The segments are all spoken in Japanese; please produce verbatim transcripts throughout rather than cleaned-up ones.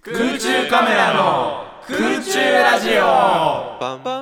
空中カメラの空中ラジオ。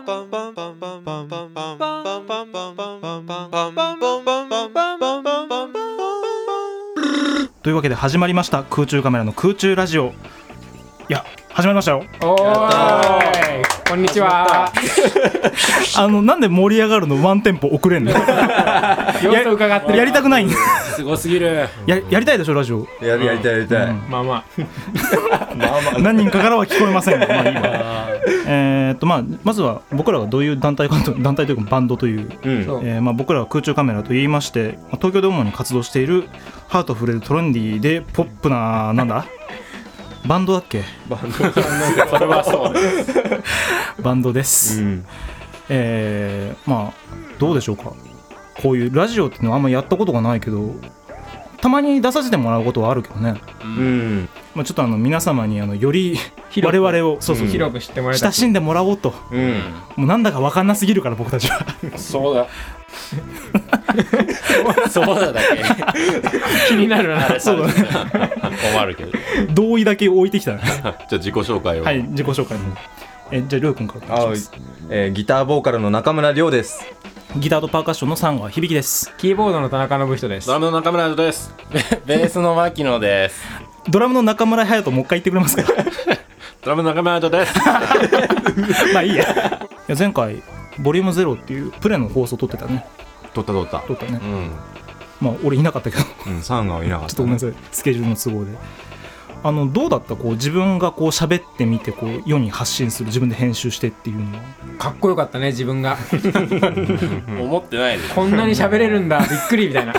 というわけで始まりました空中カメラの空中ラジオ。いや始まりましたよ。 おーい、こんにちは。 あのなんで盛り上がるのワンテンポ遅れんの？ 様子を伺ってる。 やりたくないんですごすぎる。 や, やりたいでしょラジオ。 やりやりたいやりたい、 うんまあまあまあまあ何人かからは聞こえませんが、まあいいわ。えーっとまあまずは僕らがどういう団体かと団体というかバンドという、 うんそうえーまあ、僕らは空中カメラと言いまして、まあ東京で主に活動しているハートフレルトレンディーでポップななんだバンドだっけ？ バンドそれはそうです。 バンドです。 うんえー、まあどうでしょうか。こういうラジオっていうのはあんまやったことがないけど、たまに出させてもらうことはあるけどね。 うんまあ、ちょっとあの皆様にあのより広く我々をそうそう、 広く知ってもらいたい。 親しんでもらおうと。 うんもうなんだか分かんなすぎるから僕たちは。 そうだ。そうだだけ。 気になるな。 そうだね。 困るけど。 同意だけ置いてきたね。 じゃあ自己紹介を。 はい、自己紹介の方。えじゃありょうくんからお願いします。 えー、ギターボーカルの中村亮です。 ギターとパーカッションの三川響です。 キーボードの田中信人です。 ドラムの中村です。ベースの牧野です。 ドラムの中村隼人もう一回言ってくれますか？ ドラムの中村です。 まあいいや。いや前回ボリュームゼロっていうプレの放送撮ってたね。 撮った撮った撮ったね。 うんまあ俺いなかったけど。 うんサンガはいなかったちょっとごめんなさい、スケジュールの都合で。あのどうだったこう自分がこう喋ってみてこう世に発信する、自分で編集してっていうのは。 かっこよかったね、自分が。 思ってないです。 こんなに喋れるんだ、びっくりみたいな。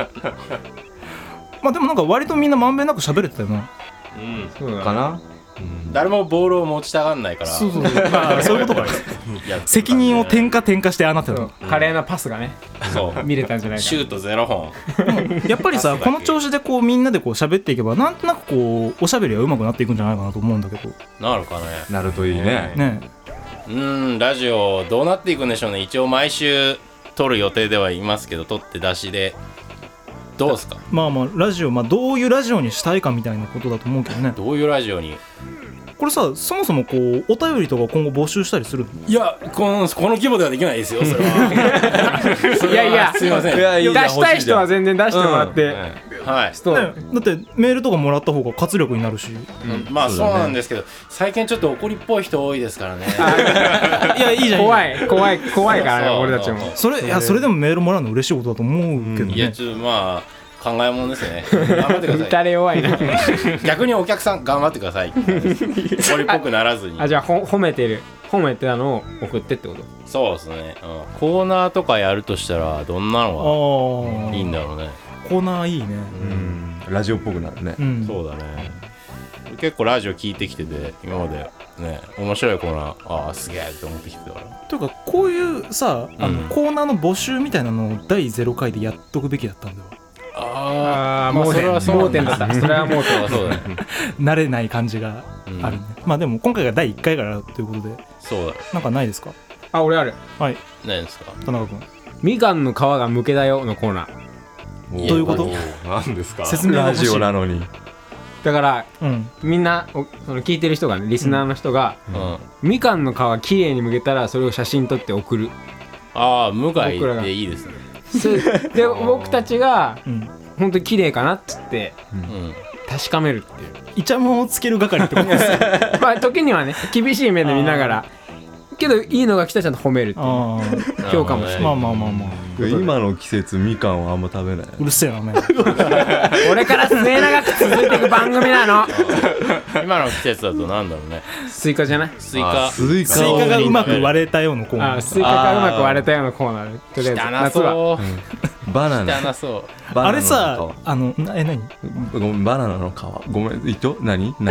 まあでもなんか割とみんなまんべんなく喋れてたよな。 うん。 そうだかな。 誰もボールを持ちたがんないから。 そうそうそう。まあそういうことか。 や責任を転嫁転嫁してああなってたの。 華麗なパスがね、 そう。 見れたんじゃないかシュートゼロ本。 やっぱりさこの調子でこうみんなでこう喋っていけばなんとなくこうおしゃべりは上手くなっていくんじゃないかなと思うんだけどなるかね。 なるといいね。 ね。 うーん、ラジオどうなっていくんでしょうね。一応毎週撮る予定ではいますけど、撮って出しでどうですか？ まあまあラジオ、まあどういうラジオにしたいかみたいなことだと思うけどね。 どういうラジオに？ これさそもそもこうお便りとか今後募集したりするの？ いや、このこの規模ではできないですよ。それは。それはいやいやすいません。 いやいいじゃん出したい人は全然出してもらって、 はい。 そうね、だってメールとかもらった方が活力になるし。 うんまあそうなんですけど、最近ちょっと怒りっぽい人多いですからね。 いやいいじゃん。 怖い怖い怖いからね、 そう俺たちも。 それいやそれでもメールもらうの嬉しいことだと思うけどね。 いや、ちょっとまあ考えものですね。頑張ってくださ打たれ弱いな。 い。逆にお客さん頑張ってください。怒りっぽくならずに。 あ、じゃあほ褒めてる褒めてたのを送ってってこと？ そうですね、うん。コーナーとかやるとしたらどんなのああがいいんだろうね。 コーナーいいね。 うんラジオっぽくなるね。 うん。 そうだね。結構ラジオ聞いてきてて、今までね、面白いコーナー、ああすげえって思ってきてたから。 というかこういうさあの、 うんコーナーの募集みたいなのをだいゼロかいでやっとくべきだったんだよ。 ああ、 まあ盲点それはそう盲点だった。それは盲点だ。 そうだね。 慣れない感じがあるね。まあでも今回がだいいっかいからということでそうだ。 なんかないですか？ あ、俺ある。 はい何ですか？ 田中君みかんの皮がむけだよのコーナー。 どどういうこと？ なんですか。 説明がラ欲しいジオなのに。 だからうんみんなおその聞いてる人がね、リスナーの人が、 うん。 みかんの皮きれいにむけたらそれを写真撮って送る。 ああ、無害僕らがでいいですね。 それで僕たちがうん本当に綺麗かなっつってうん。 確かめるっていう。 イチャモンをつける係ってことですよ。 まあ時にはね、厳しい目で見ながら、けどいいのが来たらちゃんと褒めるっていうあ評価もして。 あまあまあまあまあ今の季節みかんはあんま食べない。 うるせえなお前。 俺から末永く続いていく番組なの。 今の季節だとなんだろうね。 スイカじゃない？ スイカ。 スイカスイカがうまく割れたようなコーナー。 あ、スイカがうまく割れたようなコーナーで、とりあえず汚夏はそう。 バナナ汚そう。 バナナのあれさあのなえ何？ 皮ごめんバナナの皮ごめん糸何何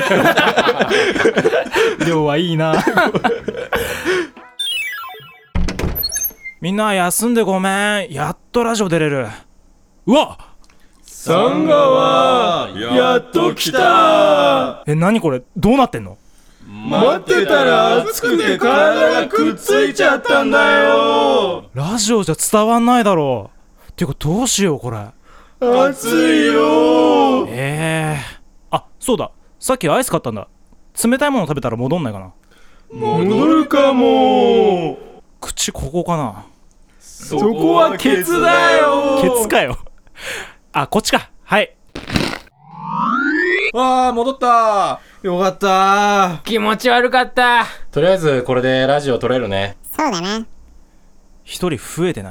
量はいいな。みんな休んでごめん。やっとラジオ出れる。うわサンガはやっと来た。 え何これどうなってんの？ 待ってたら熱くて体がくっついちゃったんだよ。 ラジオじゃ伝わんないだろう。てかどうしようこれ。 熱いよ。 ええー、あそうださっきアイス買ったんだ。冷たいもの食べたら戻んないかな。 戻るかも。 口ここかな。 そこはケツだよ。 ケツかよ。あ、こっちか。はい。 わあ、戻った。よかった。 気持ち悪かった。 とりあえずこれでラジオ撮れるね。 そうだな。 一人増えてない。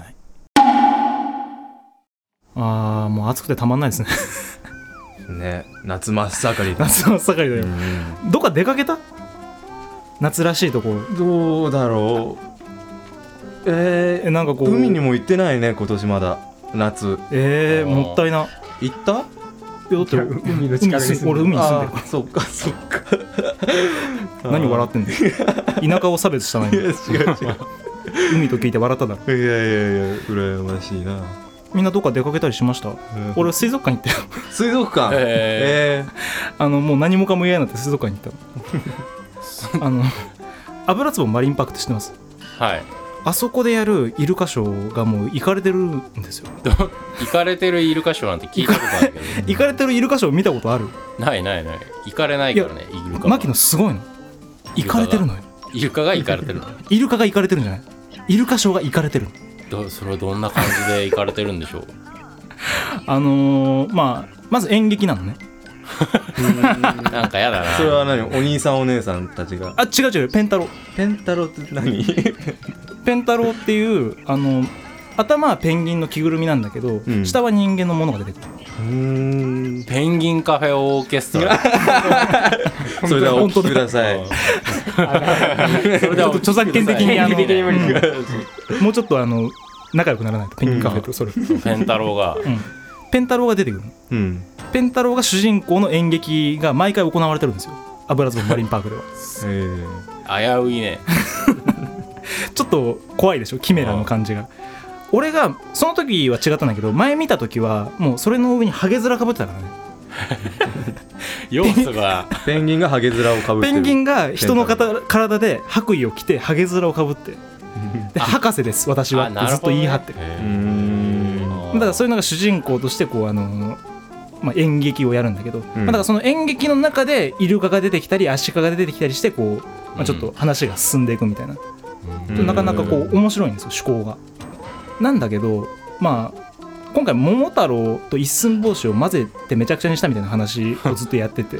あー、もう暑くてたまんないですね。 ね、夏真っ盛りだ。 夏真っ盛りだよ。どっか出かけた？夏らしいとこ。 どうだろう。えー、 え、なんかこう海にも行ってないね、今年まだ。夏。 えー、もったいな。 行った？ いやだって海の近くに住んでる。 俺海に住んでるかあ、そっかそっか。 ら。何笑ってんだよ。田舎を差別したのに。 いや、違う違う。 海と聞いて笑っただろ。 いやいやいや、羨ましいな。 みんなどっか出かけたりしました？俺水族館行ったよ。 水族館。 ええあのもう何もかも嫌になって水族館に行ったの。あの油壺マリンパークって知ってます？ はい。 あそこでやるイルカショーがもう行かれてるんですよ。 行かれてるイルカショーなんて聞いたことあるけど行かれてるイルカショー見たことある？ ないないない。行かれないからね、イルカは。 マキノすごいの。行かれてるのよ。 イルカが行かれてるの。 イルカが行かれてるんじゃない？イルカショーが行かれてるの。 どそれはどんな感じで行かれてるんでしょう。 あのー、まあまず演劇なのね。 なんかやだな。 ー、それは何？お兄さんお姉さんたちが。 あ、違う違う、ペンタロウ。 ペンタロウって何？ ペンタロウっていうあの頭はペンギンの着ぐるみなんだけど、うん、下は人間のものが出てくる。 うーん、 ペンギンカフェオーケストラ。 それではお聞きください。 それでは著作権的にあの、 うん、 もうちょっとあの仲良くならないとペンギンカフェとそれ、うん、 ペンタロウが、 うん、ペンタロウが出てくる、うん、ペンタロウが主人公の演劇が毎回行われてるんですよ、油壺マリンパークでは。 危ういね。 ちょっと怖いでしょ、キメラの感じが。俺がその時は違ったんだけど、前見た時はもうそれの上にハゲ面かぶってたからね。 要素がペンギンがハゲ面をかぶってる。 ペンギンが人の体で白衣を着てハゲ面をかぶって、で博士です私はってずっと言い張ってる。うーん、だからそういうのが主人公としてこうあの、まあ、演劇をやるんだけど、うん、まあ、だからその演劇の中でイルカが出てきたりアシカが出てきたりしてこう、まあ、ちょっと話が進んでいくみたいな、うん、なかなかこう面白いんですよ趣向が。なんだけどまあ今回桃太郎と一寸法師を混ぜてめちゃくちゃにしたみたいな話をずっとやってて、うん、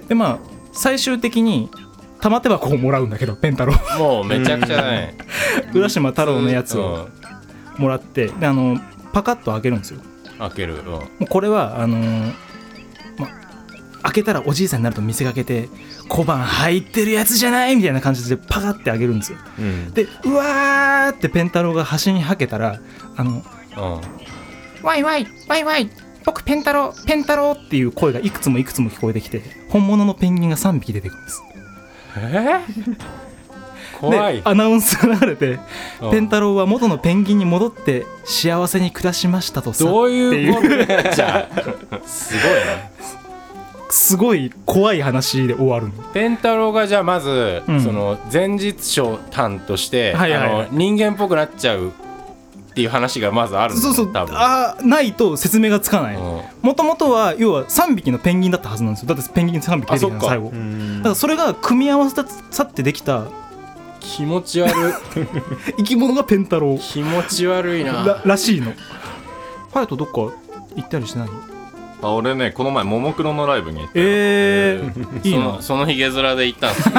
でまあ最終的に玉手箱をもらうんだけどペンタロウもうめちゃくちゃだね。 浦島太郎のやつをもらってであのパカッと開けるんですよ。 開ける、うん、もうこれはあのーま、開けたらおじいさんになると見せかけて小判入ってるやつじゃないみたいな感じでパカッて開けるんですよ、うん、でうわーってペンタロウが端にはけたらあの、うん、ワイワイワイワイ僕ペンタロウペンタロウっていう声がいくつもいくつも聞こえてきて本物のペンギンがさんびき出てくるんです。 えー、怖い。 でアナウンスが流れてペンタロウは元のペンギンに戻って幸せに暮らしましたとさ。 どういうことじゃあすごいね。 すごい怖い話で終わるの。 ペンタロウがじゃあまず、うん、その前日将担として、はいはいはい、あの人間っぽくなっちゃうっていう話がまずあるんだ。 そうそう、多分あないと説明がつかない。もともとは要はさんびきのペンギンだったはずなんですよ。だってペンギンさんびき出てきたの最後。だからそれが組み合わせさってできた気持ち悪い生き物がペンタロウ。 気持ち悪いなら, らしいの。ハヤトどっか行ったりしてない？ あ、俺ねこの前ももクロのライブに行って、 えー、いいな。 そのヒゲ面で行ったんです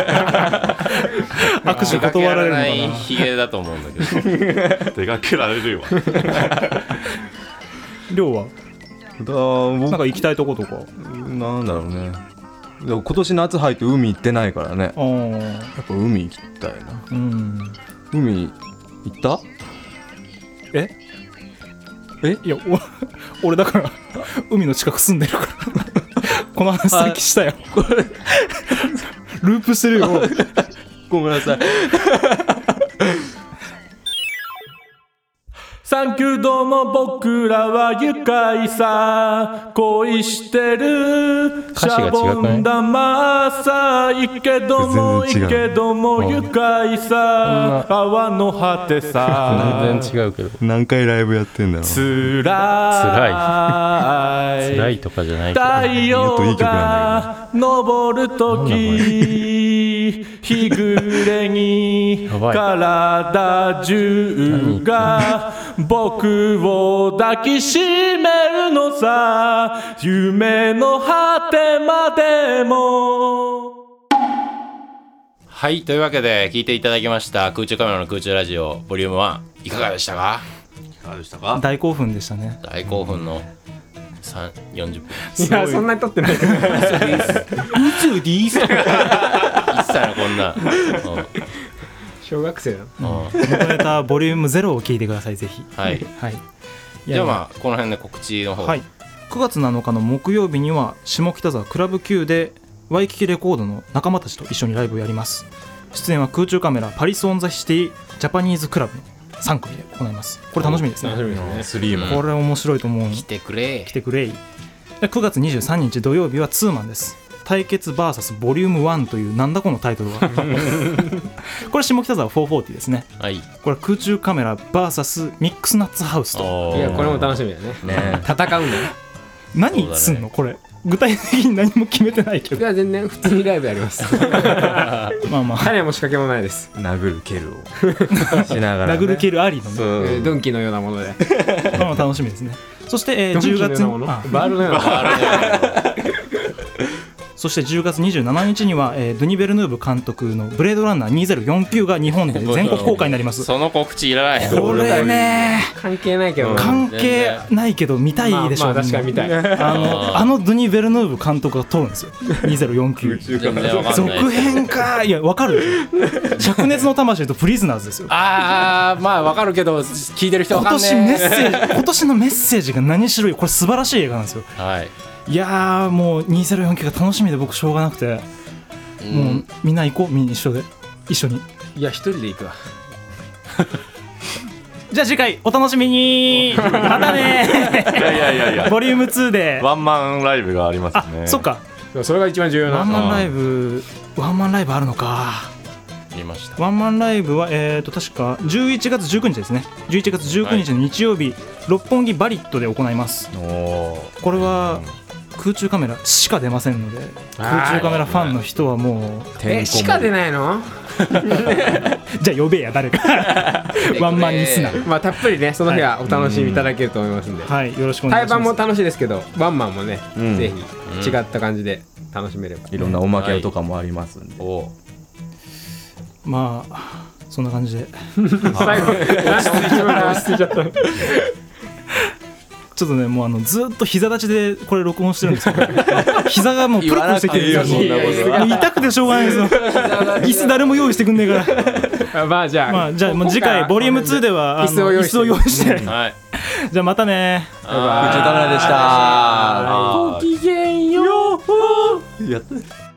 握手断られるのかな。 ないヒゲだと思うんだけど出かけられるよ。 りょうはだなんか行きたいとことかなんだろうね。でも今年夏入って海行ってないからね。 あやっぱ海行きたいな。 うん、 海行った？ ええいや俺だから海の近く住んでるからこの話さっきしたよ。これループしてるよ。 ごめんなさい。 さらんけども僕らは愉快さ恋してる歌詞が違くないシャボン玉さいいけどもいい全然違うけども愉快さ泡の果てさ全然違うけど何回ライブやってんだろう。 つらい辛いとかじゃないけど太陽もっといい曲なんが昇るとき日暮れにやばい体中が僕を抱きしめるのさ夢の果てまでも。 はいというわけで聞いていただきました空中カメラの空中ラジオボリュームワンいかがでしたか？ いかがでしたか？ 大興奮でしたね。 大興奮のさんよんじゅっぷんいやそんなに撮ってない宇宙でいいっすか一切のこんな、うん小学生だうん元ネタボリュームゼロを聞いてくださいぜひ。 はいはい。 じゃあまあこの辺で告知の方はい、くがつなのかの木曜日には下北沢クラブ Q でワイキキレコードの仲間たちと一緒にライブをやります。出演は空中カメラパリス・オン・ザ・シティジャパニーズクラブのさん組で行います。これ楽しみですね。 楽しみですねスリーマンこれ面白いと思う。 来てくれ来てくれい。でくがつにじゅうさんにち土曜日はツーマンです。対決 ブイエス ボリュームワンというなんだこのタイトルはこれ下北沢よんひゃくよんじゅうですね。 はいこれ空中カメラ ブイエス ミックスナッツハウスとおーいやこれも楽しみだねね戦うんだよ何すんのこれ具体的に何も決めてないけどいや全然普通にライブやりますまあまあ種も仕掛けもないです殴る蹴るをしながら、ね、 殴る蹴るありのねそうえードンキーのようなものでまあまあ楽しみですね。そして、えー、 ドンキ 10月ーのようなものあバールのようなものそしてじゅうがつにじゅうしちにちには、えー、ドゥニ・ベルヌーブ監督の「ブレードランナーにせんよんじゅうきゅう」が日本で全国公開になります。 その告知いらないこれね関係ないけどな関係ないけど見たいでしょ、 まあまあ確かに見たいあのあのドゥニ・ベルヌーブ監督が撮るんですよにせんよんじゅうきゅう全然わかんない続編かいやわかるでしょ灼熱の魂とプリズナーズですよ。 あーまあわかるけど聞いてる人わ今かんね年メッセージ今年のメッセージが何しろいこれ素晴らしい映画なんですよ。 はいいやーもうにせんよんじゅうきゅうが楽しみで僕しょうがなくて、もうみんな行こうみんな一緒で一緒に。 いや一人で行くわじゃあ次回お楽しみにまたねいやいやいやいやボリュームツーでワンマンライブがありますあね。 そっかそれが一番重要なワンマンライブワンマンライブあるのか。 見ましたワンマンライブはえーと確かじゅういちがつじゅうくにちですね。じゅういちがつじゅうくにちの日曜日、六本木バリットで行います。 おーこれは空中カメラしか出ませんので、空中カメラファンの人はもうえしか出ないのじゃあ呼べや誰かワンマンにすな。 まあたっぷりねその日はお楽しみいただけると思いますんではいよろしくお願いします。 対バンも楽しいですけどワンマンもねうんぜひ違った感じで楽しめればいろんなおまけとかもありますんで、 おまあそんな感じで最後なんで一番落ち着いちゃったのちょっとねもうあのずっと膝立ちでこれ録音してるんですけど膝がもうプルプルしてきてるんですよ。 言わなくていいよそんなこともう痛くてしょうがないですよ椅子誰も用意してくんねえからまあじゃあまあじゃあもう次回ボリュームツーではあの椅子を用意して椅子を用意してはいじゃあまたね。 バイバイ空中カメラでした。 ごきげんようやった